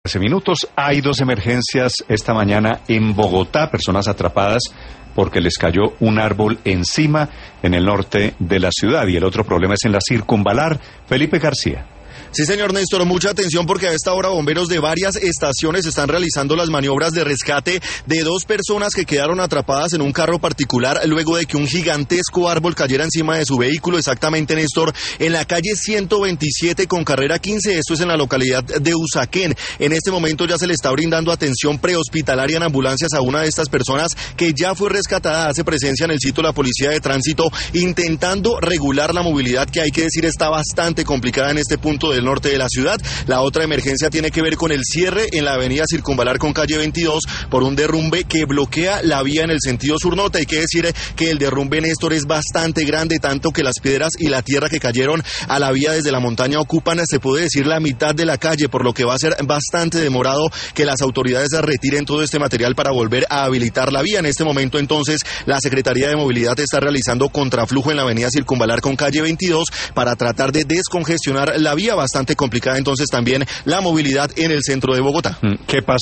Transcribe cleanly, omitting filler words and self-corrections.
13 minutos. Hay dos emergencias esta mañana en Bogotá, personas atrapadas porque les cayó un árbol encima en el norte de la ciudad. Y el otro problema es en la Circunvalar. Felipe García. Sí, señor Néstor, mucha atención porque a esta hora bomberos de varias estaciones están realizando las maniobras de rescate de dos personas que quedaron atrapadas en un carro particular luego de que un gigantesco árbol cayera encima de su vehículo, exactamente, Néstor, en la calle 127 con carrera 15, esto es en la localidad de Usaquén. En este momento ya se le está brindando atención prehospitalaria en ambulancias a una de estas personas que ya fue rescatada. Hace presencia en el sitio la policía de tránsito intentando regular la movilidad, que hay que decir está bastante complicada en este punto del norte de la ciudad. La otra emergencia tiene que ver con el cierre en la avenida Circunvalar con calle 22 por un derrumbe que bloquea la vía en el sentido sur-norte. Hay que decir que el derrumbe, Néstor, es bastante grande, tanto que las piedras y la tierra que cayeron a la vía desde la montaña ocupan, se puede decir, la mitad de la calle, por lo que va a ser bastante demorado que las autoridades retiren todo este material para volver a habilitar la vía. En este momento, entonces, la Secretaría de Movilidad está realizando contraflujo en la avenida Circunvalar con calle 22 para tratar de descongestionar la vía, bastante complicada entonces también la movilidad en el centro de Bogotá. ¿Qué pasa